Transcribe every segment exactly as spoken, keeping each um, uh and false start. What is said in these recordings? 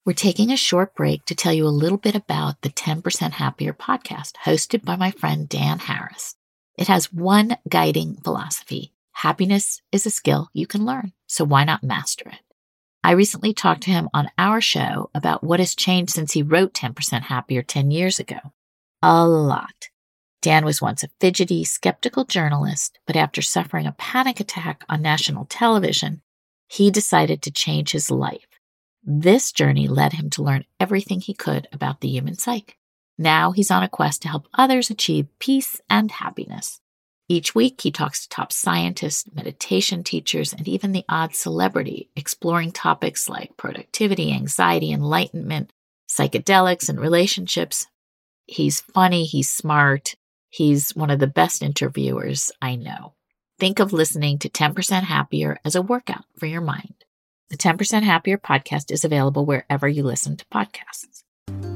We're taking a short break to tell you a little bit about the ten percent Happier podcast hosted by my friend Dan Harris. It has one guiding philosophy. Happiness is a skill you can learn, so why not master it? I recently talked to him on our show about what has changed since he wrote ten percent Happier ten years ago. A lot. Dan was once a fidgety, skeptical journalist, but after suffering a panic attack on national television, he decided to change his life. This journey led him to learn everything he could about the human psyche. Now he's on a quest to help others achieve peace and happiness. Each week, he talks to top scientists, meditation teachers, and even the odd celebrity, exploring topics like productivity, anxiety, enlightenment, psychedelics, and relationships. He's funny, he's smart, he's one of the best interviewers I know. Think of listening to ten percent Happier as a workout for your mind. The ten percent Happier podcast is available wherever you listen to podcasts.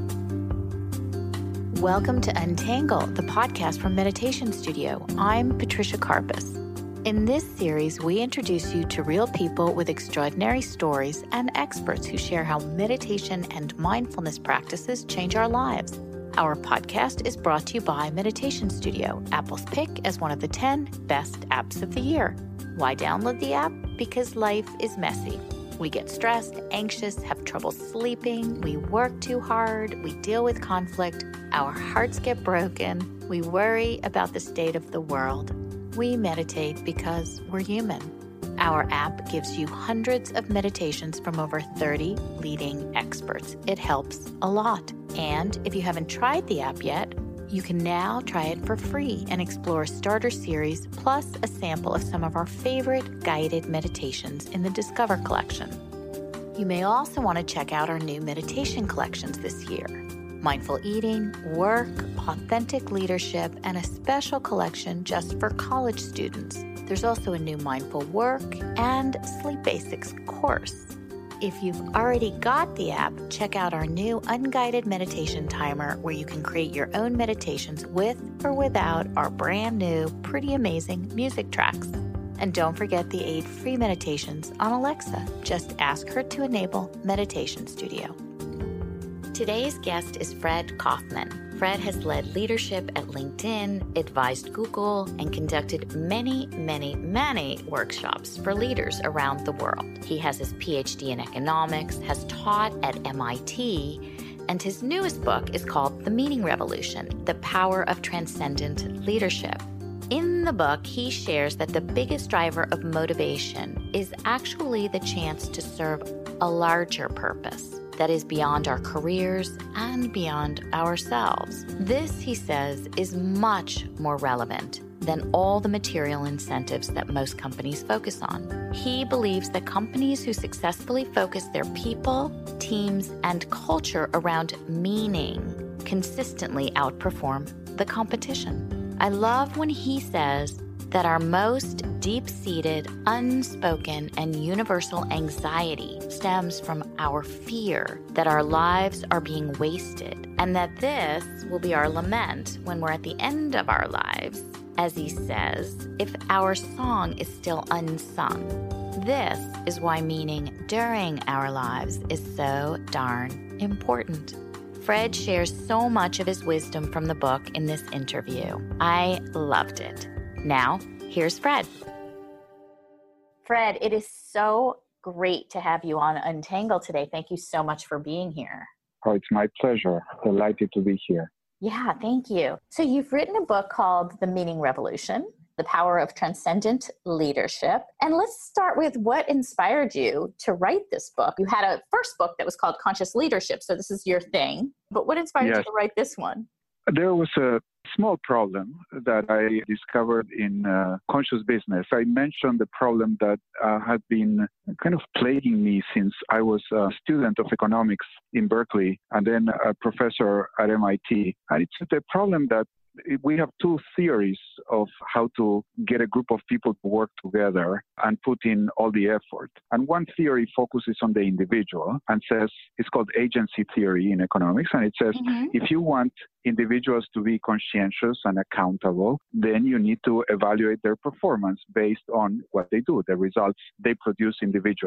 Welcome to Untangle, the podcast from Meditation Studio. I'm Patricia Karpus. In this series, we introduce you to real people with extraordinary stories and experts who share how meditation and mindfulness practices change our lives. Our podcast is brought to you by Meditation Studio, Apple's pick as one of the ten best apps of the year. Why download the app? Because life is messy. We get stressed, anxious, have trouble sleeping, we work too hard, we deal with conflict, our hearts get broken, we worry about the state of the world. We meditate because we're human. Our app gives you hundreds of meditations from over thirty leading experts. It helps a lot. And if you haven't tried the app yet, you can now try it for free and explore a starter series plus a sample of some of our favorite guided meditations in the Discover collection. You may also want to check out our new meditation collections this year. Mindful eating, work, authentic leadership, and a special collection just for college students. There's also a new mindful work and sleep basics course. If you've already got the app, check out our new unguided meditation timer where you can create your own meditations with or without our brand new, pretty amazing music tracks. And don't forget the eight free meditations on Alexa. Just ask her to enable Meditation Studio. Today's guest is Fred Kaufman. Fred has led leadership at LinkedIn, advised Google, and conducted many, many, many workshops for leaders around the world. He has his P H D in economics, has taught at M I T, and his newest book is called The Meaning Revolution: The Power of Transcendent Leadership. In the book, he shares that the biggest driver of motivation is actually the chance to serve a larger purpose that is beyond our careers and beyond ourselves. This, he says, is much more relevant than all the material incentives that most companies focus on. He believes that companies who successfully focus their people, teams, and culture around meaning consistently outperform the competition. I love when he says that our most deep-seated, unspoken, and universal anxiety stems from our fear that our lives are being wasted, and that this will be our lament when we're at the end of our lives, as he says, if our song is still unsung. This is why meaning during our lives is so darn important. Fred shares so much of his wisdom from the book in this interview. I loved it. Now, here's Fred. Fred, it is so great to have you on Untangle today. Thank you so much for being here. Oh, it's my pleasure. Delighted to be here. Yeah, thank you. So you've written a book called The Meaning Revolution: The Power of Transcendent Leadership. And let's start with what inspired you to write this book. You had a first book that was called Conscious Leadership, so this is your thing. But what inspired yes. you to write this one? There was a small problem that I discovered in uh, conscious business. I mentioned the problem that uh, had been kind of plaguing me since I was a student of economics in Berkeley and then a professor at M I T. And it's the problem that we have two theories of how to get a group of people to work together and put in all the effort. And one theory focuses on the individual and says, it's called agency theory in economics. And it says, mm-hmm. if you want individuals to be conscientious and accountable, then you need to evaluate their performance based on what they do, the results they produce individually.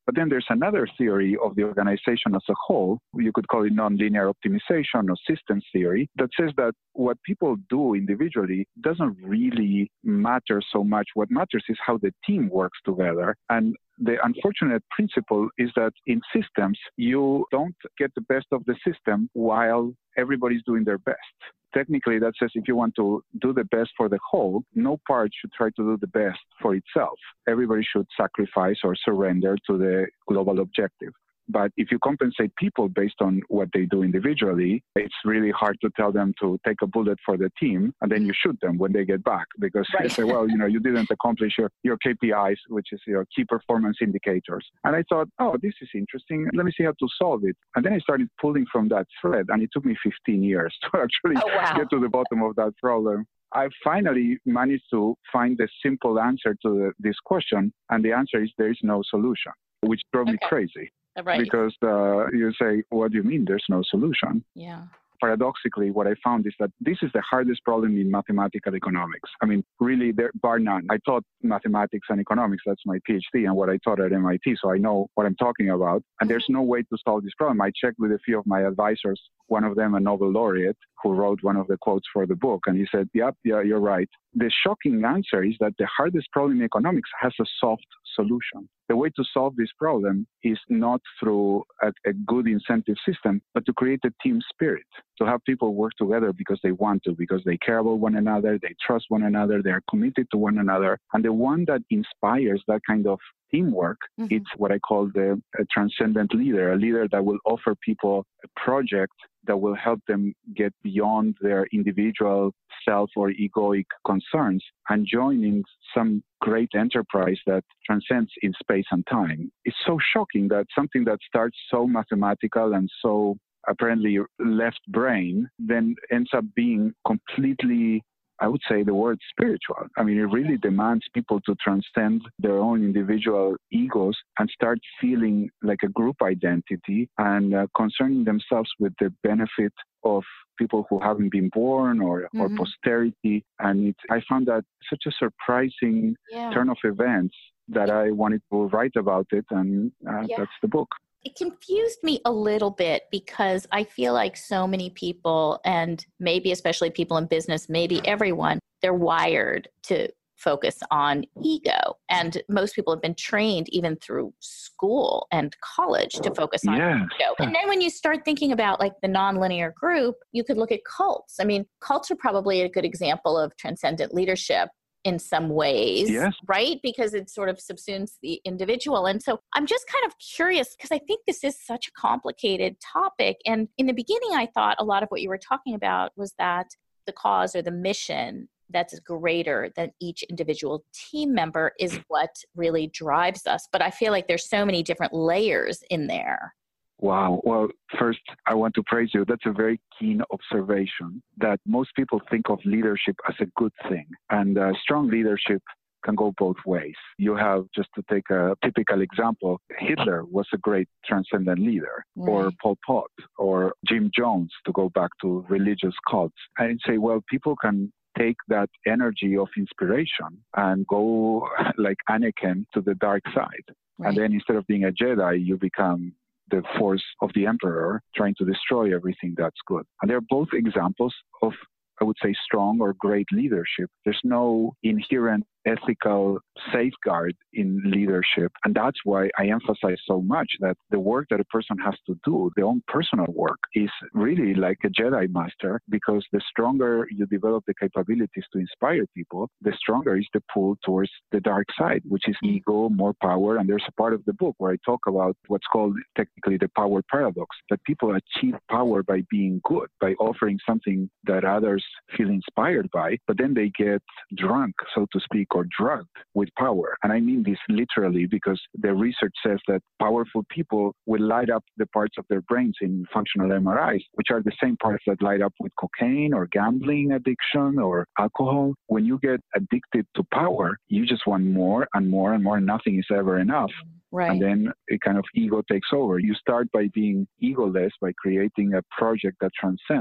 But then there's another theory of the organization as a whole. You could call it nonlinear optimization or systems theory that says that what people do individually doesn't really matter so much. What matters is how the team works together. And the unfortunate principle is that in systems, you don't get the best of the system while everybody's doing their best. Technically, that says if you want to do the best for the whole, no part should try to do the best for itself. Everybody should sacrifice or surrender to the global objective. But if you compensate people based on what they do individually, it's really hard to tell them to take a bullet for the team and then you shoot them when they get back because right. you say, well, you know, you didn't accomplish your, your K P Is, which is your key performance indicators. And I thought, oh, this is interesting. Let me see how to solve it. And then I started pulling from that thread, and it took me fifteen years to actually oh, wow. get to the bottom of that problem. I finally managed to find the simple answer to the, this question, and the answer is there is no solution, which drove okay. me crazy. Right. Because uh, you say, what do you mean there's no solution? Yeah. Paradoxically, what I found is that this is the hardest problem in mathematical economics. I mean, really, there, bar none. I taught mathematics and economics. That's my PhD and what I taught at M I T. So I know what I'm talking about. And there's no way to solve this problem. I checked with a few of my advisors, one of them a Nobel laureate who wrote one of the quotes for the book. And he said, yep, yeah, you're right. The shocking answer is that the hardest problem in economics has a soft solution. The way to solve this problem is not through a, a good incentive system, but to create a team spirit, to have people work together because they want to, because they care about one another, they trust one another, they're committed to one another. And the one that inspires that kind of teamwork, mm-hmm. it's what I call the a transcendent leader, a leader that will offer people a project that will help them get beyond their individual self or egoic concerns and join in some great enterprise that transcends in space and time. It's so shocking that something that starts so mathematical and so apparently left brain then ends up being completely, I would say the word spiritual. I mean, it really demands people to transcend their own individual egos and start feeling like a group identity and uh, concerning themselves with the benefit of people who haven't been born or, mm-hmm. or posterity. And it, I found that such a surprising yeah. turn of events that I wanted to write about it. And uh, yeah. that's the book. It confused me a little bit because I feel like so many people, and maybe especially people in business, maybe everyone, they're wired to focus on ego. And most people have been trained even through school and college to focus on yeah. ego. And then when you start thinking about like the nonlinear group, you could look at cults. I mean, cults are probably a good example of transcendent leadership in some ways, yes. right? Because it sort of subsumes the individual. And so I'm just kind of curious because I think this is such a complicated topic. And in the beginning, I thought a lot of what you were talking about was that the cause or the mission that's greater than each individual team member is what really drives us. But I feel like there's so many different layers in there. Wow. Well, first, I want to praise you. That's a very keen observation that most people think of leadership as a good thing. And uh, strong leadership can go both ways. You have, just to take a typical example, Hitler was a great transcendent leader, right. or Pol Pot, or Jim Jones, to go back to religious cults. And say, well, people can take that energy of inspiration and go like Anakin to the dark side. Right. And then instead of being a Jedi, you become the force of the emperor trying to destroy everything that's good. And they're both examples of, I would say, strong or great leadership. There's no inherent ethical safeguard in leadership. And that's why I emphasize so much that the work that a person has to do, their own personal work, is really like a Jedi master, because the stronger you develop the capabilities to inspire people, the stronger is the pull towards the dark side, which is ego, more power. And there's a part of the book where I talk about what's called technically the power paradox, that people achieve power by being good, by offering something that others feel inspired by, but then they get drunk, so to speak, or drugged with power. And I mean this literally, because the research says that powerful people will light up the parts of their brains in functional M R Is, which are the same parts that light up with cocaine or gambling addiction or alcohol. When you get addicted to power, you just want more and more and more. Nothing is ever enough. Right. And then a kind of ego takes over. You start by being egoless, by creating a project that transcends.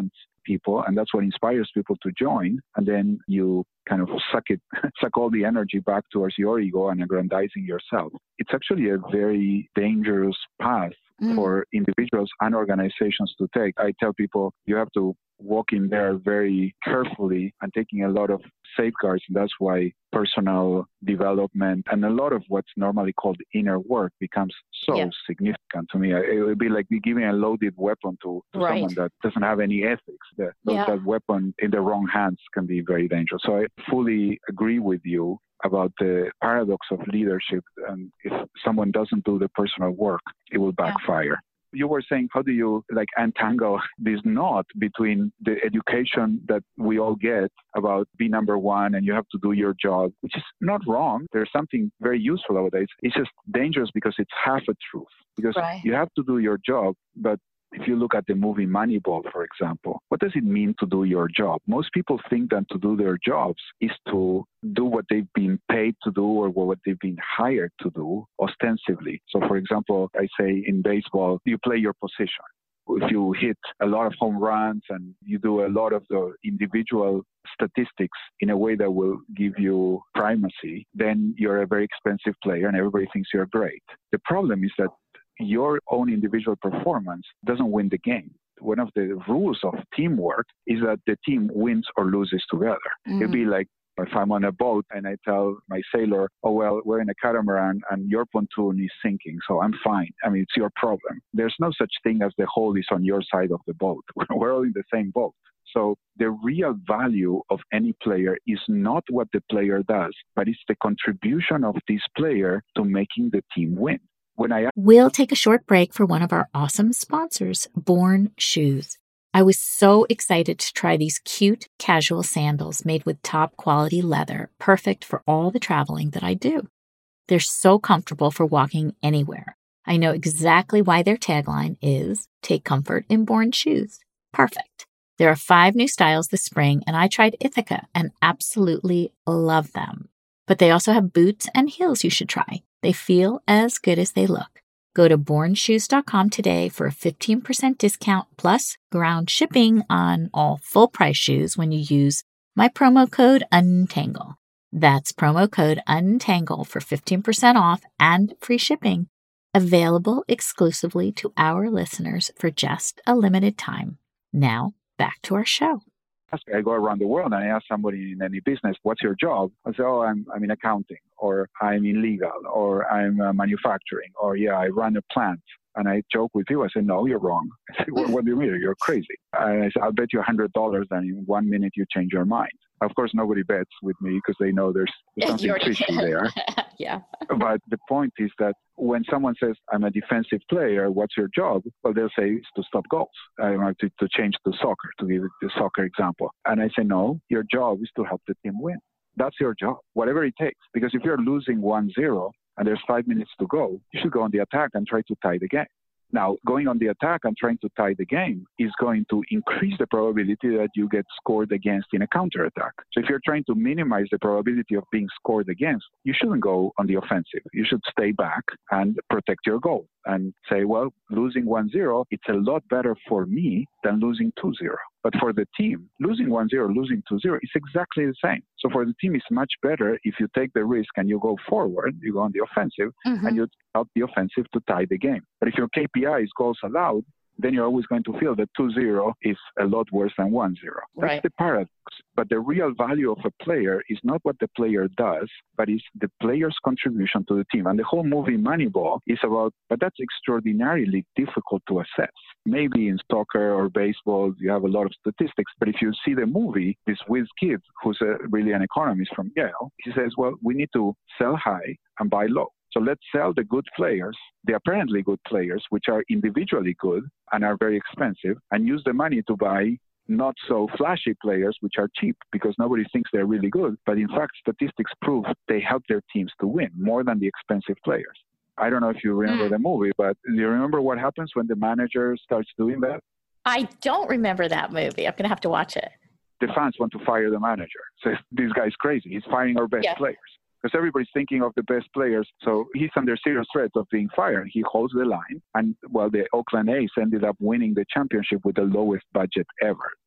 people, and that's what inspires people to join. And then you kind of suck it, suck all the energy back towards your ego and aggrandizing yourself. It's actually a very dangerous path mm. for individuals and organizations to take. I tell people you have to walk in there very carefully and taking a lot of safeguards. And that's why personal development and a lot of what's normally called inner work becomes so yeah. significant to me. It would be like giving a loaded weapon to, to right. someone that doesn't have any ethics. That, yeah. that weapon in the wrong hands can be very dangerous. So I fully agree with you about the paradox of leadership. And if someone doesn't do the personal work, it will backfire. Yeah. You were saying, how do you like untangle this knot between the education that we all get about be number one and you have to do your job, which is not wrong. There's something very useful about it. It's just dangerous because it's half a truth. Because right. you have to do your job, but if you look at the movie Moneyball, for example, what does it mean to do your job? Most people think that to do their jobs is to do what they've been paid to do or what they've been hired to do ostensibly. So, for example, I say in baseball, you play your position. If you hit a lot of home runs and you do a lot of the individual statistics in a way that will give you primacy, then you're a very expensive player and everybody thinks you're great. The problem is that your own individual performance doesn't win the game. One of the rules of teamwork is that the team wins or loses together. Mm-hmm. It'd be like if I'm on a boat and I tell my sailor, oh, well, we're in a catamaran and your pontoon is sinking, so I'm fine. I mean, it's your problem. There's no such thing as the hull is on your side of the boat. We're all in the same boat. So the real value of any player is not what the player does, but it's the contribution of this player to making the team win. When I We'll take a short break for one of our awesome sponsors, Born Shoes. I was so excited to try these cute casual sandals made with top quality leather, perfect for all the traveling that I do. They're so comfortable for walking anywhere. I know exactly why their tagline is, take comfort in Born Shoes. Perfect. There are five new styles this spring, and I tried Ithaca and absolutely love them. But they also have boots and heels you should try. They feel as good as they look. Go to born shoes dot com today for a fifteen percent discount plus ground shipping on all full-price shoes when you use my promo code UNTANGLE. That's promo code UNTANGLE for fifteen percent off and free shipping. Available exclusively to our listeners for just a limited time. Now, back to our show. I go around the world and I ask somebody in any business, what's your job? I say, oh, I'm, I'm in accounting, or I'm in legal, or I'm uh, manufacturing, or yeah, I run a plant. And I joke with you. I say, no, you're wrong. I say, what, what do you mean? You're crazy. And I say, I'll bet you one hundred dollars and in one minute you change your mind. Of course, nobody bets with me because they know there's, there's something fishy there. Yeah. But the point is that when someone says, I'm a defensive player, what's your job? Well, they'll say it's to stop goals. I want to, to change to soccer, to give the soccer example. And I say, no, your job is to help the team win. That's your job, whatever it takes. Because if you're losing one zero and there's five minutes to go, you should go on the attack and try to tie the game. Now, going on the attack and trying to tie the game is going to increase the probability that you get scored against in a counterattack. So if you're trying to minimize the probability of being scored against, you shouldn't go on the offensive. You should stay back and protect your goal and say, well, losing one zero, it's a lot better for me than losing two zero. But for the team, losing one zero, losing two zero, it's exactly the same. So for the team, it's much better if you take the risk and you go forward, you go on the offensive, mm-hmm. and you help the offensive to tie the game. But if your K P I is goals allowed, then you're always going to feel that two zero is a lot worse than one zero. That's right. The paradox. But the real value of a player is not what the player does, but is the player's contribution to the team. And the whole movie Moneyball is about, but that's extraordinarily difficult to assess. Maybe in soccer or baseball, you have a lot of statistics, but if you see the movie, this Wiz Kid, who's a, really an economist from Yale, he says, well, we need to sell high and buy low. So let's sell the good players, the apparently good players, which are individually good and are very expensive, and use the money to buy not so flashy players, which are cheap because nobody thinks they're really good. But in fact, statistics prove they help their teams to win more than the expensive players. I don't know if you remember mm. the movie, but do you remember what happens when the manager starts doing that? I don't remember that movie. I'm going to have to watch it. The fans want to fire the manager. So this guy's crazy. He's firing our best yeah. players. Because everybody's thinking of the best players. So he's under serious threat of being fired. He holds the line. And, well, the Oakland A's ended up winning the championship with the lowest budget ever.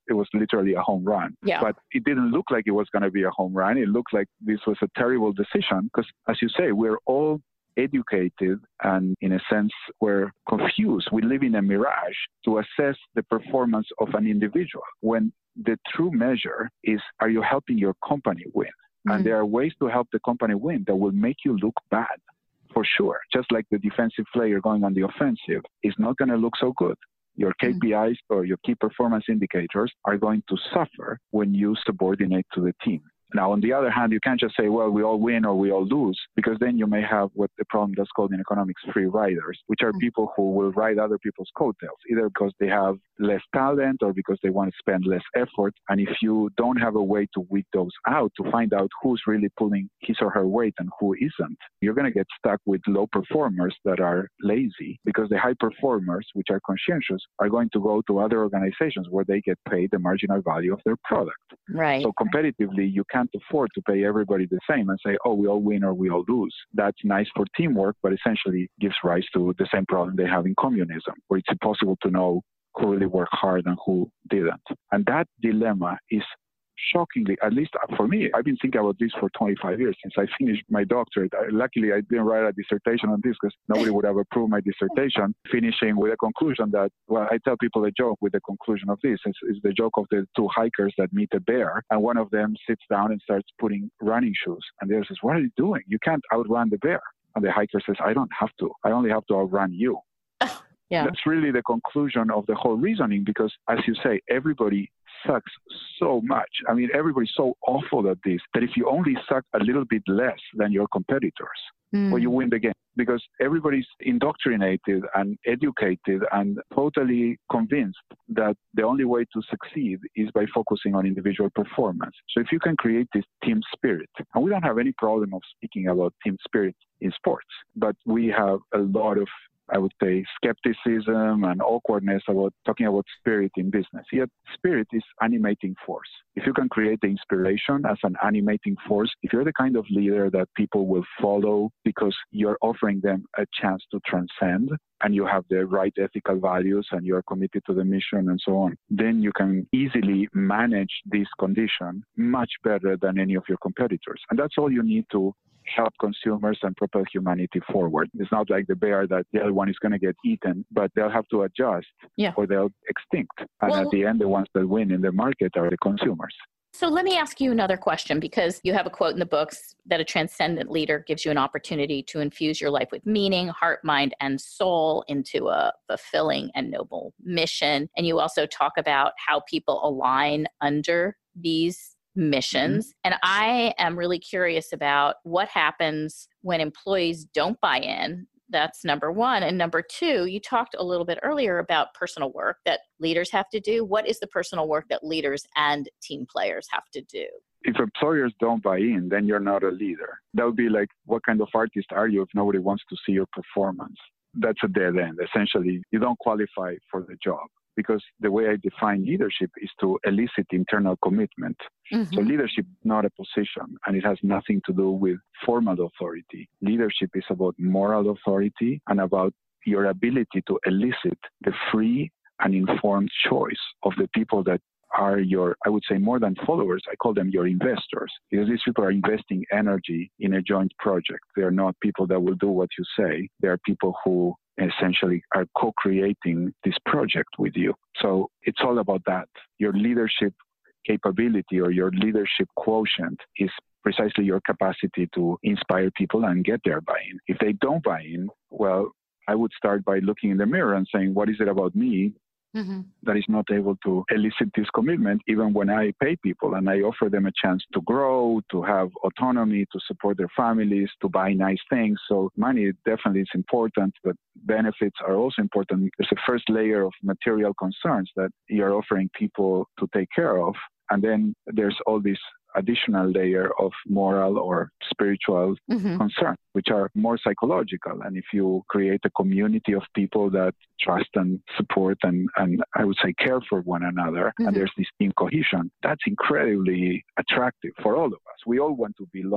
it was literally a home run. Yeah. But it didn't look like it was going to be a home run. It looked like this was a terrible decision because, as you say, we're all educated and, in a sense, we're confused. We live in a mirage to assess the performance of an individual when the true measure is, are you helping your company win? Mm-hmm. And there are ways to help the company win that will make you look bad, for sure. Just like the defensive player going on the offensive is not going to look so good. Your K P Is mm-hmm. or your key performance indicators are going to suffer when you subordinate to the team. Now, on the other hand, you can't just say, well, we all win or we all lose, because then you may have what the problem that's called in economics free riders, which are people who will ride other people's coattails, either because they have less talent or because they want to spend less effort. And if you don't have a way to weed those out, to find out who's really pulling his or her weight and who isn't, you're going to get stuck with low performers that are lazy, because the high performers, which are conscientious, are going to go to other organizations where they get paid the marginal value of their product. Right. So competitively, you can't afford to pay everybody the same and say, oh, we all win or we all lose. That's nice for teamwork, but essentially gives rise to the same problem they have in communism, where it's impossible to know who really worked hard and who didn't. And that dilemma is shockingly, at least for me, I've been thinking about this for twenty-five years since I finished my doctorate. I, luckily, I didn't write a dissertation on this because nobody would have approved my dissertation, finishing with a conclusion that, well, I tell people a joke with the conclusion of this. It's, it's the joke of the two hikers that meet a bear, and one of them sits down and starts putting running shoes. And the other says, what are you doing? You can't outrun the bear. And the hiker says, I don't have to. I only have to outrun you. Yeah. That's really the conclusion of the whole reasoning, because, as you say, everybody sucks so much. I mean, everybody's so awful at this that if you only suck a little bit less than your competitors, mm. well, you win the game, because everybody's indoctrinated and educated and totally convinced that the only way to succeed is by focusing on individual performance. So if you can create this team spirit, and we don't have any problem of speaking about team spirit in sports, but we have a lot of, I would say, skepticism and awkwardness about talking about spirit in business. Yet spirit is animating force. If you can create the inspiration as an animating force, if you're the kind of leader that people will follow because you're offering them a chance to transcend, and you have the right ethical values and you're committed to the mission and so on, then you can easily manage this condition much better than any of your competitors. And that's all you need to help consumers and propel humanity forward. It's not like the bear that the other one is going to get eaten, but they'll have to adjust yeah. or they'll extinct. And well, at the end, the ones that win in the market are the consumers. So let me ask you another question, because you have a quote in the books that a transcendent leader gives you an opportunity to infuse your life with meaning, heart, mind, and soul into a fulfilling and noble mission. And you also talk about how people align under these missions. Mm-hmm. And I am really curious about what happens when employees don't buy in. That's number one. And number two, you talked a little bit earlier about personal work that leaders have to do. What is the personal work that leaders and team players have to do? If employers don't buy in, then you're not a leader. That would be like, what kind of artist are you if nobody wants to see your performance? That's a dead end. Essentially, you don't qualify for the job. Because the way I define leadership is to elicit internal commitment. Mm-hmm. So leadership is not a position, and it has nothing to do with formal authority. Leadership is about moral authority and about your ability to elicit the free and informed choice of the people that are your, I would say, more than followers, I call them your investors, because these people are investing energy in a joint project. They are not people that will do what you say. They are people who essentially are co-creating this project with you. So it's all about that. Your leadership capability or your leadership quotient is precisely your capacity to inspire people and get their buy-in. If they don't buy in, well, I would start by looking in the mirror and saying, what is it about me mm-hmm. that is not able to elicit this commitment, even when I pay people and I offer them a chance to grow, to have autonomy, to support their families, to buy nice things. So money definitely is important, but benefits are also important. There's a first layer of material concerns that you're offering people to take care of. And then there's all this additional layer of moral or spiritual mm-hmm. concerns, which are more psychological. And if you create a community of people that trust and support and, and I would say care for one another, mm-hmm. and there's this team cohesion, that's incredibly attractive for all of us. We all want to belong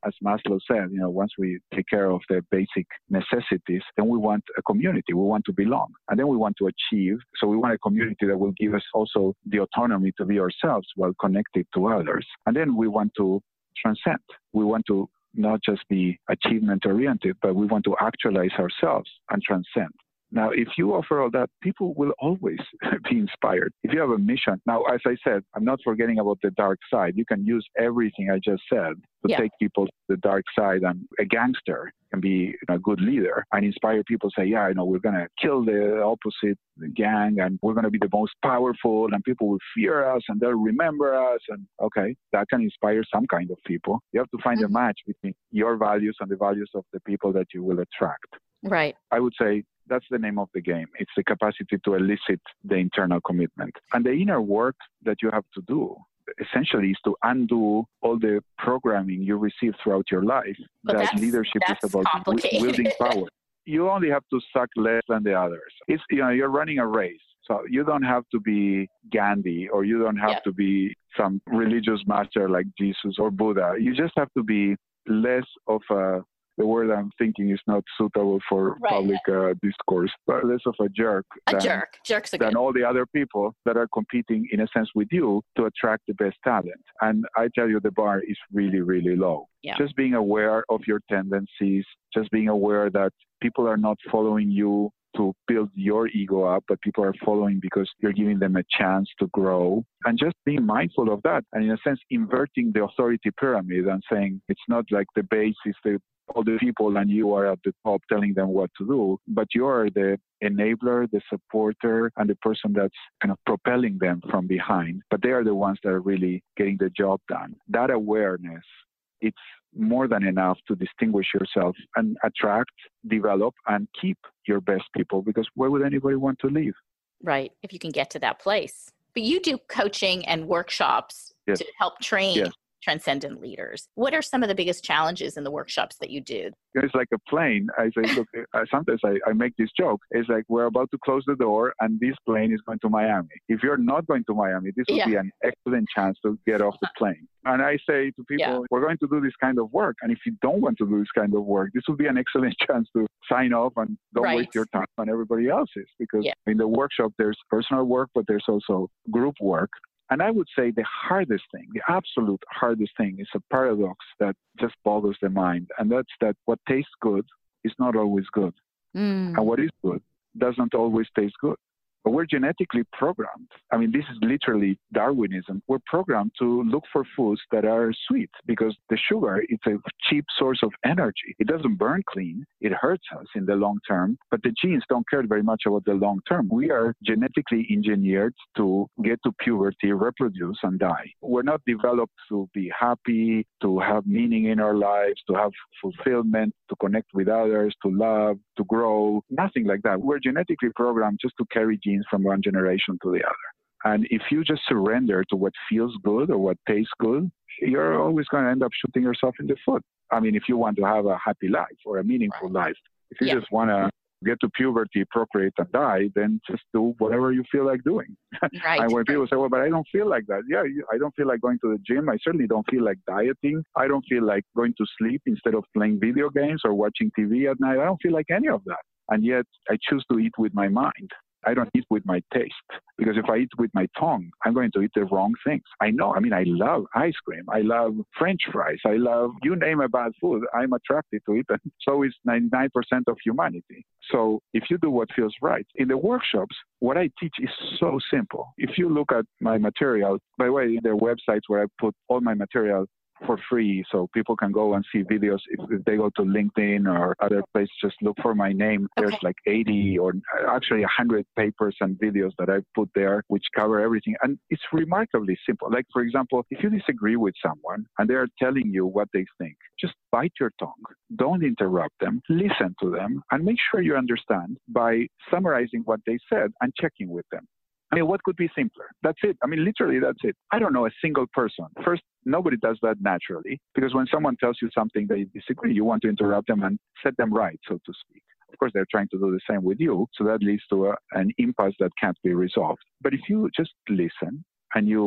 as Maslow said, you know, once we take care of the basic necessities, then we want a community. We want to belong. And then we want to achieve. So we want a community that will give us also the autonomy to be ourselves while connected to others. And then we want to transcend. We want to not just be achievement oriented, but we want to actualize ourselves and transcend. Now, if you offer all that, people will always be inspired. If you have a mission, now, as I said, I'm not forgetting about the dark side. You can use everything I just said to yeah. take people to the dark side. And a gangster can be a good leader and inspire people to say, yeah, I know we're going to kill the opposite gang and we're going to be the most powerful and people will fear us and they'll remember us. And okay, that can inspire some kind of people. You have to find mm-hmm. a match between your values and the values of the people that you will attract. Right. I would say that's the name of the game. It's the capacity to elicit the internal commitment. And the inner work that you have to do essentially is to undo all the programming you received throughout your life. But that leadership is about w- wielding power. You only have to suck less than the others. It's, you know, you're running a race. So you don't have to be Gandhi or you don't have yeah. to be some religious master like Jesus or Buddha. You just have to be less of a the word I'm thinking is not suitable for right. public uh, discourse, but less of a jerk. A than, jerk. Jerks are than good. all the other people that are competing, in a sense, with you to attract the best talent. And I tell you, the bar is really, really low. Yeah. Just being aware of your tendencies, just being aware that people are not following you to build your ego up, but people are following because you're giving them a chance to grow. And just being mindful of that. And in a sense, inverting the authority pyramid and saying it's not like the base is the all the people and you are at the top telling them what to do, but you're the enabler, the supporter, and the person that's kind of propelling them from behind. But they are the ones that are really getting the job done. That awareness, it's more than enough to distinguish yourself and attract, develop, and keep your best people, because where would anybody want to leave? Right, if you can get to that place. But you do coaching and workshops yes. to help train yes. transcendent leaders. What are some of the biggest challenges in the workshops that you do? It's like a plane. I say, look, sometimes I, I make this joke. It's like we're about to close the door and this plane is going to Miami. If you're not going to Miami, this would yeah. be an excellent chance to get off the plane. And I say to people, yeah. we're going to do this kind of work. And if you don't want to do this kind of work, this would be an excellent chance to sign off and don't right. waste your time on everybody else's. Because yeah. in the workshop, there's personal work, but there's also group work. And I would say the hardest thing, the absolute hardest thing is a paradox that just boggles the mind. And that's that what tastes good is not always good. Mm. And what is good doesn't always taste good. But we're genetically programmed. I mean, this is literally Darwinism. We're programmed to look for foods that are sweet because the sugar is a cheap source of energy. It doesn't burn clean. It hurts us in the long term, but the genes don't care very much about the long term. We are genetically engineered to get to puberty, reproduce, and die. We're not developed to be happy, to have meaning in our lives, to have fulfillment, to connect with others, to love, to grow, nothing like that. We're genetically programmed just to carry genes from one generation to the other. And if you just surrender to what feels good or what tastes good, you're always going to end up shooting yourself in the foot. I mean, if you want to have a happy life or a meaningful right. life, if you yeah. just want to get to puberty, procreate, and die, then just do whatever you feel like doing. Right. And when people say, well, but I don't feel like that. Yeah, I don't feel like going to the gym. I certainly don't feel like dieting. I don't feel like going to sleep instead of playing video games or watching T V at night. I don't feel like any of that. And yet I choose to eat with my mind. I don't eat with my taste, because if I eat with my tongue, I'm going to eat the wrong things. I know. I mean, I love ice cream. I love French fries. I love, you name a bad food, I'm attracted to it. And so is ninety-nine percent of humanity. So if you do what feels right. In the workshops, what I teach is so simple. If you look at my material, by the way, there are websites where I put all my material for free, so people can go and see videos. If, if they go to LinkedIn or other places, just look for my name. Okay. There's like eighty or actually one hundred papers and videos that I've put there which cover everything. And it's remarkably simple. Like, for example, if you disagree with someone and they're telling you what they think, just bite your tongue. Don't interrupt them. Listen to them and make sure you understand by summarizing what they said and checking with them. I mean, what could be simpler? That's it. I mean, literally, that's it. I don't know a single person. First, nobody does that naturally, because when someone tells you something they disagree, you want to interrupt them and set them right, so to speak. Of course, they're trying to do the same with you, so that leads to a, an impasse that can't be resolved. But if you just listen and you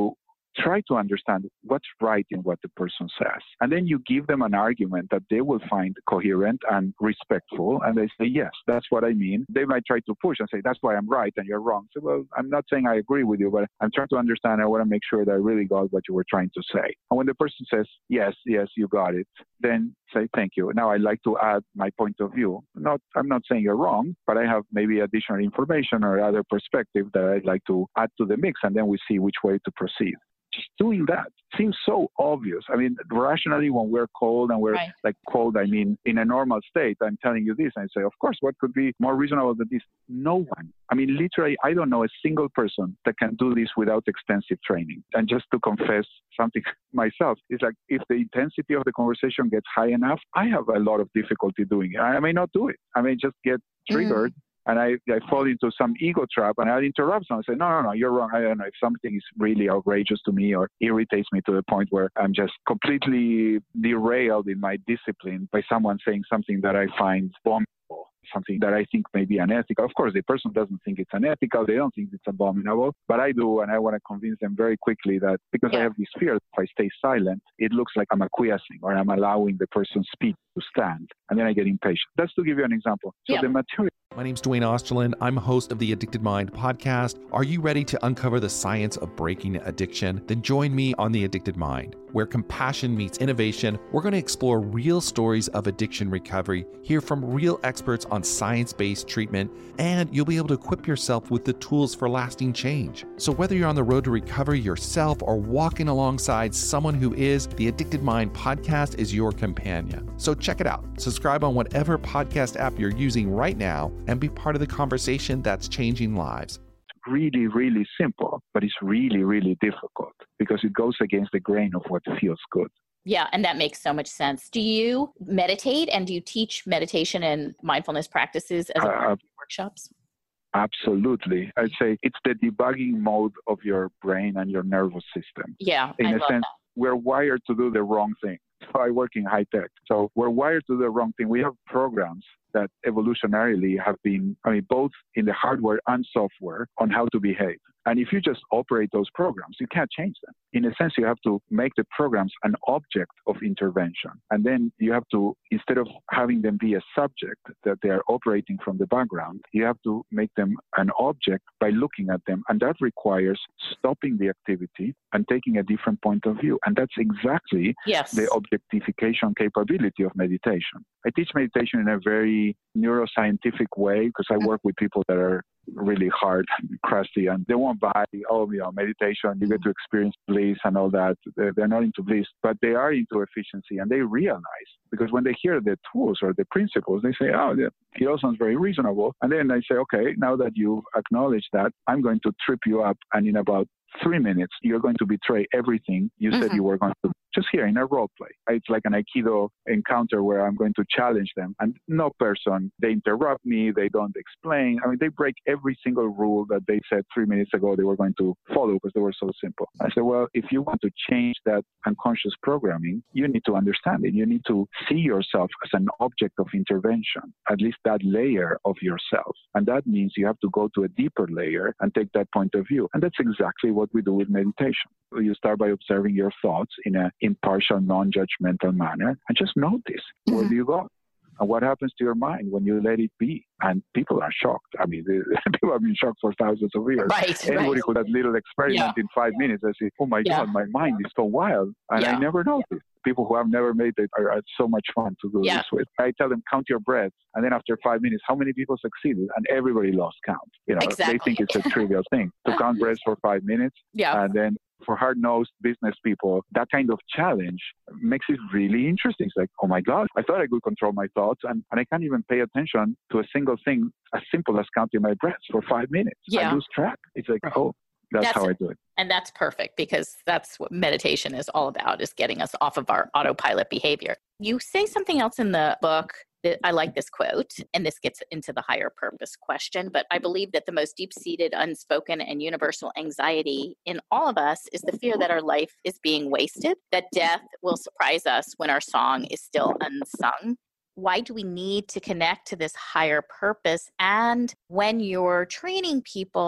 try to understand what's right in what the person says. And then you give them an argument that they will find coherent and respectful. And they say, yes, that's what I mean. They might try to push and say, that's why I'm right and you're wrong. So, well, I'm not saying I agree with you, but I'm trying to understand. I want to make sure that I really got what you were trying to say. And when the person says, yes, yes, you got it, then say, thank you. Now I'd like to add my point of view. Not, I'm not saying you're wrong, but I have maybe additional information or other perspective that I'd like to add to the mix, and then we see which way to proceed. Just doing that seems so obvious. I mean, rationally, when we're cold and we're right. like cold, I mean, in a normal state, I'm telling you this, and I say, of course, what could be more reasonable than this? No one. I mean, literally, I don't know a single person that can do this without extensive training. And just to confess something myself, it's like if the intensity of the conversation gets high enough, I have a lot of difficulty doing it. I may not do it. I may just get triggered. Mm. And I, I fall into some ego trap and I'll interrupt someone and say, no, no, no, you're wrong. I don't know if something is really outrageous to me or irritates me to the point where I'm just completely derailed in my discipline by someone saying something that I find abominable, something that I think may be unethical. Of course, the person doesn't think it's unethical. They don't think it's abominable, but I do. And I want to convince them very quickly that because yeah. I have this fear, if I stay silent, it looks like I'm acquiescing or I'm allowing the person's speech to stand. And then I get impatient. That's to give you an example. So yeah. the material. My name's Dwayne Osterlin. I'm a host of the Addicted Mind podcast. Are you ready to uncover the science of breaking addiction? Then join me on the Addicted Mind, where compassion meets innovation. We're going to explore real stories of addiction recovery, hear from real experts on science-based treatment, and you'll be able to equip yourself with the tools for lasting change. So whether you're on the road to recovery yourself or walking alongside someone who is, the Addicted Mind podcast is your companion. So check it out. Subscribe on whatever podcast app you're using right now and be part of the conversation that's changing lives. Really, really simple, but it's really, really difficult because it goes against the grain of what feels good. Yeah, and that makes so much sense. Do you meditate and do you teach meditation and mindfulness practices as a part uh, of your workshops? Absolutely. I'd say it's the debugging mode of your brain and your nervous system. Yeah, In I a love sense, that. We're wired to do the wrong thing. So I work in high tech. So we're wired to do the wrong thing. We have programs that evolutionarily have been, I mean, both in the hardware and software on how to behave. And if you just operate those programs, you can't change them. In a sense, you have to make the programs an object of intervention. And then you have to, instead of having them be a subject that they are operating from the background, you have to make them an object by looking at them. And that requires stopping the activity and taking a different point of view. And that's exactly yes. the objectification capability of meditation. I teach meditation in a very neuroscientific way because I work with people that are really hard and crusty and they won't buy, oh, you know, meditation, you get to experience bliss and all that. They're, they're not into bliss, but they are into efficiency and they realize because when they hear the tools or the principles, they say, oh, it all sounds very reasonable. And then I say, okay, now that you've acknowledged that, I'm going to trip you up and in about three minutes, you're going to betray everything you mm-hmm. said you were going to. Just here in a role play. It's like an Aikido encounter where I'm going to challenge them. And no person, they interrupt me, they don't explain. I mean, they break every single rule that they said three minutes ago they were going to follow because they were so simple. I said, well, if you want to change that unconscious programming, you need to understand it. You need to see yourself as an object of intervention, at least that layer of yourself. And that means you have to go to a deeper layer and take that point of view. And that's exactly what we do with meditation. You start by observing your thoughts in an impartial, non-judgmental manner and just notice mm-hmm. where do you go and what happens to your mind when you let it be. And people are shocked. I mean, people have been shocked for thousands of years. Right, Anybody right. who does little experiment yeah. in five minutes, they say, oh my yeah. God, my mind is so wild. And yeah. I never noticed. People who have never made it are, are so much fun to do yeah. this with. I tell them, count your breaths. And then after five minutes, how many people succeeded? And everybody lost count. You know, exactly. They think it's a trivial thing to count breaths for five minutes. Yeah. And then for hard-nosed business people, that kind of challenge makes it really interesting. It's like, oh my God, I thought I could control my thoughts and, and I can't even pay attention to a single thing as simple as counting my breaths for five minutes. Yeah. I lose track. It's like, oh, that's, that's how I do it. And that's perfect because that's what meditation is all about, is getting us off of our autopilot behavior. You say something else in the book. I like this quote, and this gets into the higher purpose question, but I believe that the most deep-seated, unspoken, and universal anxiety in all of us is the fear that our life is being wasted, that death will surprise us when our song is still unsung. Why do we need to connect to this higher purpose? And when you're training people,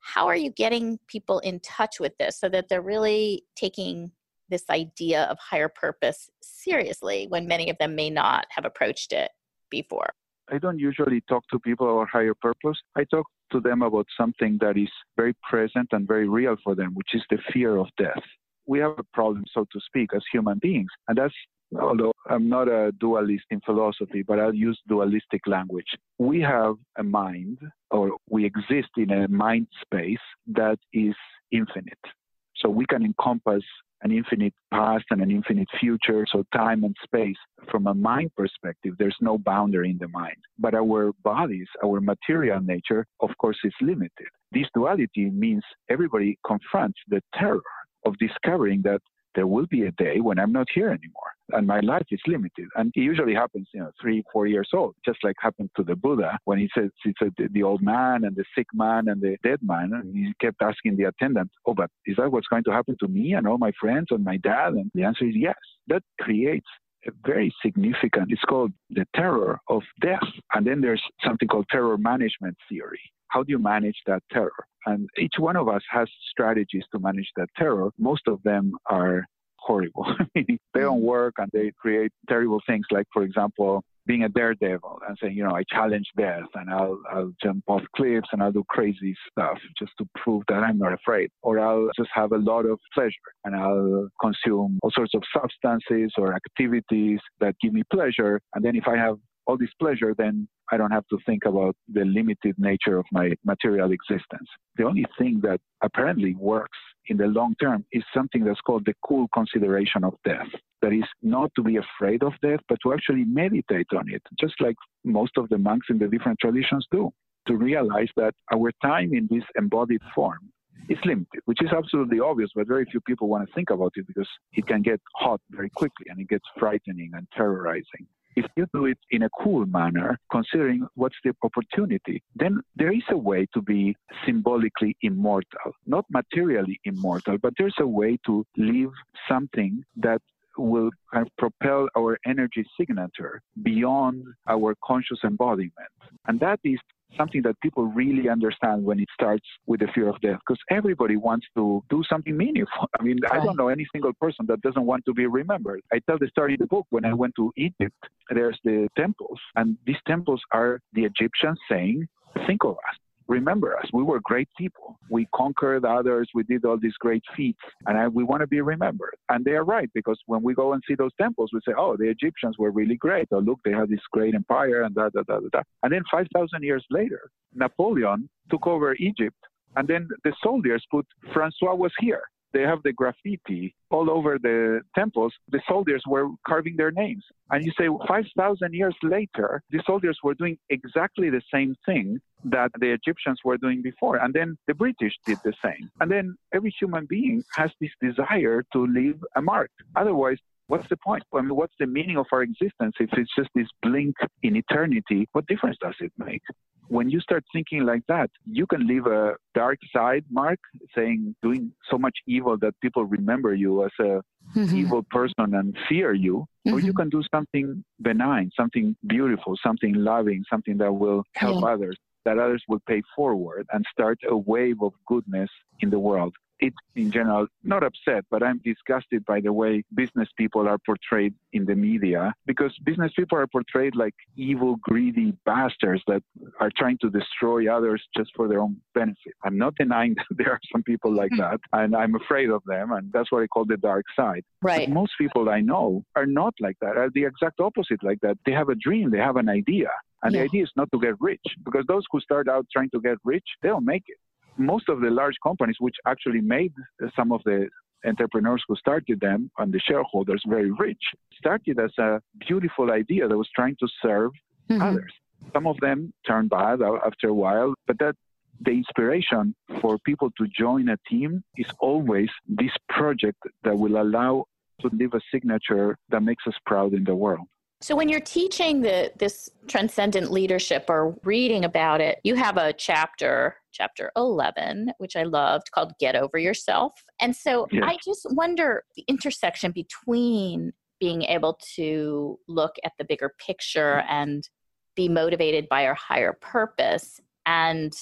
how are you getting people in touch with this so that they're really taking this idea of higher purpose seriously when many of them may not have approached it before? I don't usually talk to people about higher purpose. I talk to them about something that is very present and very real for them, which is the fear of death. We have a problem, so to speak, as human beings. And that's, although I'm not a dualist in philosophy, but I'll use dualistic language. We have a mind, or we exist in a mind space that is infinite. So we can encompass an infinite past and an infinite future. So time and space, from a mind perspective, there's no boundary in the mind. But our bodies, our material nature, of course, is limited. This duality means everybody confronts the terror of discovering that there will be a day when I'm not here anymore and my life is limited. And it usually happens, you know, three, four years old, just like happened to the Buddha when he said, he said the old man and the sick man and the dead man. And he kept asking the attendant, oh, but is that what's going to happen to me and all my friends and my dad? And the answer is yes. That creates a very significant, it's called the terror of death. And then there's something called terror management theory. How do you manage that terror? And each one of us has strategies to manage that terror. Most of them are horrible. Meaning they don't work and they create terrible things like, for example, being a daredevil and saying, you know, I challenge death and I'll, I'll jump off cliffs and I'll do crazy stuff just to prove that I'm not afraid. Or I'll just have a lot of pleasure and I'll consume all sorts of substances or activities that give me pleasure. And then if I have all this pleasure, then I don't have to think about the limited nature of my material existence. The only thing that apparently works in the long term is something that's called the cool consideration of death. That is not to be afraid of death, but to actually meditate on it, just like most of the monks in the different traditions do, to realize that our time in this embodied form is limited, which is absolutely obvious, but very few people want to think about it because it can get hot very quickly and it gets frightening and terrorizing. If you do it in a cool manner, considering what's the opportunity, then there is a way to be symbolically immortal, not materially immortal, but there's a way to live something that will kind of propel our energy signature beyond our conscious embodiment. And that is something that people really understand when it starts with the fear of death, because everybody wants to do something meaningful. I mean, right. I don't know any single person that doesn't want to be remembered. I tell the story in the book. When I went to Egypt, there's the temples, and these temples are the Egyptians saying, think of us. Remember us. We were great people. We conquered others. We did all these great feats, and I, we want to be remembered. And they are right, because when we go and see those temples, we say, oh, the Egyptians were really great. Oh, look, they had this great empire and da, da, da, da, da. And then five thousand years later, Napoleon took over Egypt, and then the soldiers put, Francois was here. They have the graffiti all over the temples. The soldiers were carving their names. And you say, five thousand years later, the soldiers were doing exactly the same thing that the Egyptians were doing before. And then the British did the same. And then every human being has this desire to leave a mark. Otherwise, what's the point? I mean, what's the meaning of our existence if it's just this blink in eternity? What difference does it make? When you start thinking like that, you can leave a dark side mark, saying, doing so much evil that people remember you as a mm-hmm. evil person and fear you, mm-hmm. or you can do something benign, something beautiful, something loving, something that will help yeah. others, that others will pay forward and start a wave of goodness in the world. It's in general not upset, but I'm disgusted by the way business people are portrayed in the media, because business people are portrayed like evil, greedy bastards that are trying to destroy others just for their own benefit. I'm not denying that there are some people like that, and I'm afraid of them, and that's what I call the dark side. Right. But most people I know are not like that, are the exact opposite like that. They have a dream, they have an idea, and yeah. the idea is not to get rich, because those who start out trying to get rich, they don't make it. Most of the large companies, which actually made some of the entrepreneurs who started them and the shareholders very rich, started as a beautiful idea that was trying to serve mm-hmm. others. Some of them turned bad after a while, but that the inspiration for people to join a team is always this project that will allow to leave a signature that makes us proud in the world. So when you're teaching the, this transcendent leadership or reading about it, you have a chapter, chapter eleven, which I loved, called Get Over Yourself. And so yes. I just wonder the intersection between being able to look at the bigger picture and be motivated by our higher purpose and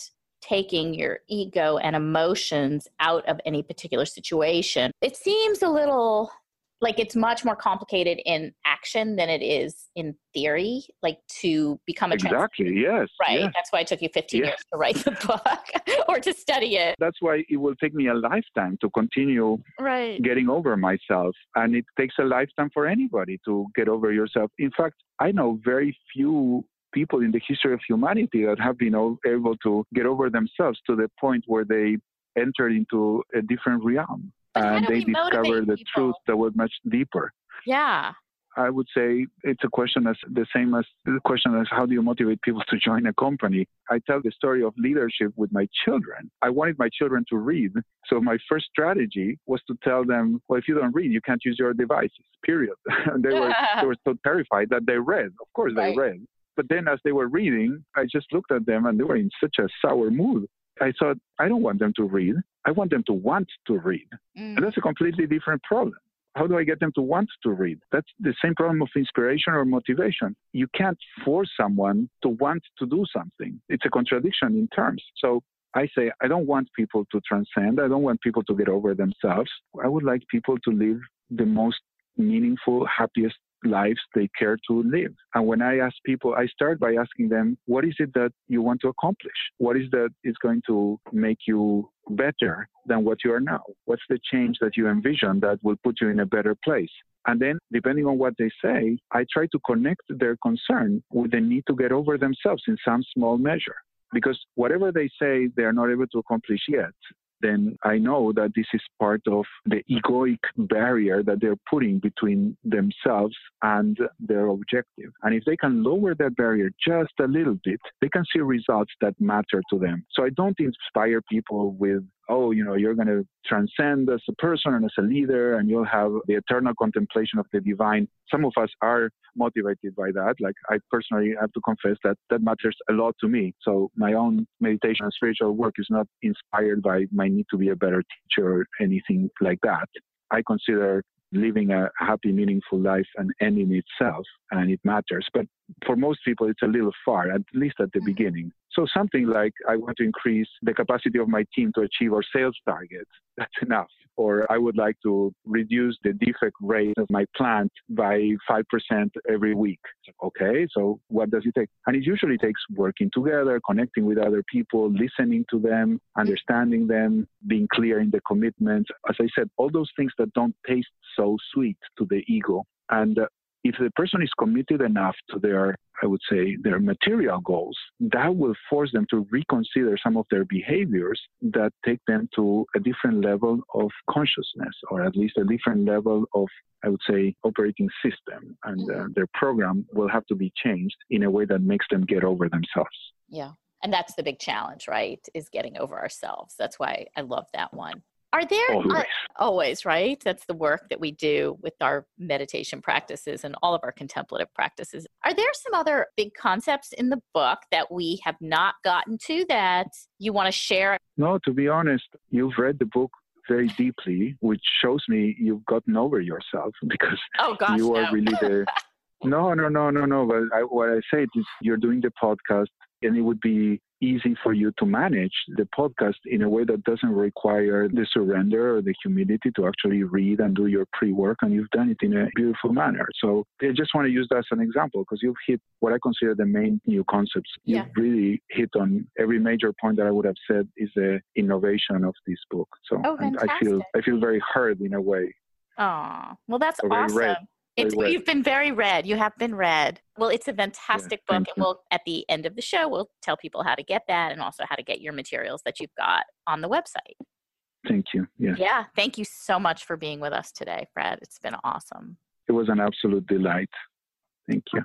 taking your ego and emotions out of any particular situation. It seems a little like it's much more complicated in action than it is in theory, like to become a Exactly, translator. yes. Right. Yes. That's why it took you fifteen yes. years to write the book or to study it. That's why it will take me a lifetime to continue right. getting over myself. And it takes a lifetime for anybody to get over yourself. In fact, I know very few people in the history of humanity that have been able to get over themselves to the point where they entered into a different realm. But and they discovered the people? truth that was much deeper. Yeah. I would say it's a question as the same as the question as how do you motivate people to join a company? I tell the story of leadership with my children. I wanted my children to read. So my first strategy was to tell them, well, if you don't read, you can't use your devices, period. And they were they were so terrified that they read. Of course they right. read. But then as they were reading, I just looked at them and they were in such a sour mood. I thought, I don't want them to read. I want them to want to read. Mm. And that's a completely different problem. How do I get them to want to read? That's the same problem of inspiration or motivation. You can't force someone to want to do something. It's a contradiction in terms. So I say, I don't want people to transcend. I don't want people to get over themselves. I would like people to live the most meaningful, happiest lives they care to live. And when I ask people, I start by asking them, what is it that you want to accomplish? What is that is going to make you better than what you are now? What's the change that you envision that will put you in a better place? And then, depending on what they say, I try to connect their concern with the need to get over themselves in some small measure. Because whatever they say they are not able to accomplish yet, then I know that this is part of the egoic barrier that they're putting between themselves and their objective. And if they can lower that barrier just a little bit, they can see results that matter to them. So I don't inspire people with, oh, you know, you're going to transcend as a person and as a leader, and you'll have the eternal contemplation of the divine. Some of us are motivated by that. Like I personally have to confess that that matters a lot to me. So my own meditation and spiritual work is not inspired by my need to be a better teacher or anything like that. I consider living a happy, meaningful life an end in itself, and it matters. But for most people, it's a little far, at least at the mm-hmm. beginning. So something like, I want to increase the capacity of my team to achieve our sales targets. That's enough. Or I would like to reduce the defect rate of my plant by five percent every week. Okay, so what does it take? And it usually takes working together, connecting with other people, listening to them, understanding them, being clear in the commitments. As I said, all those things that don't taste so sweet to the ego. And uh, if the person is committed enough to their, I would say, their material goals, that will force them to reconsider some of their behaviors that take them to a different level of consciousness, or at least a different level of, I would say, operating system. And uh, their program will have to be changed in a way that makes them get over themselves. Yeah. And that's the big challenge, right? Is getting over ourselves. That's why I love that one. Are there always. Uh, always, right? That's the work that we do with our meditation practices and all of our contemplative practices. Are there some other big concepts in the book that we have not gotten to that you want to share? No, to be honest, you've read the book very deeply, which shows me you've gotten over yourself, because oh, gosh, you are no. really the... No, no, no, no, no. But I, what I say is you're doing the podcast, and it would be easy for you to manage the podcast in a way that doesn't require the surrender or the humility to actually read and do your pre-work, and you've done it in a beautiful manner. So I just want to use that as an example, because you've hit what I consider the main new concepts. Yeah. You've really hit on every major point that I would have said is the innovation of this book. So oh, I feel I feel very heard in a way. Oh, well, that's or awesome. Read. It's, you've been very read. You have been read. Well, it's a fantastic yeah, book. And we'll, at the end of the show, we'll tell people how to get that and also how to get your materials that you've got on the website. Thank you. Yeah. Yeah. Thank you so much for being with us today, Fred. It's been awesome. It was an absolute delight. Thank you.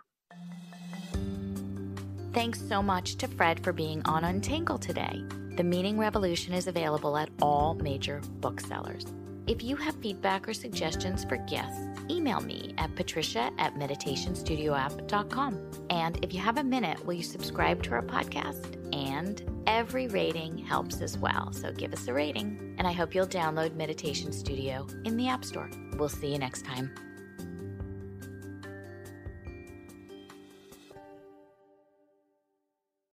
Thanks so much to Fred for being on Untangle today. The Meaning Revolution is available at all major booksellers. If you have feedback or suggestions for guests, email me at patricia at meditation studio app dot com. And if you have a minute, will you subscribe to our podcast? And every rating helps as well, so give us a rating. And I hope you'll download Meditation Studio in the App Store. We'll see you next time.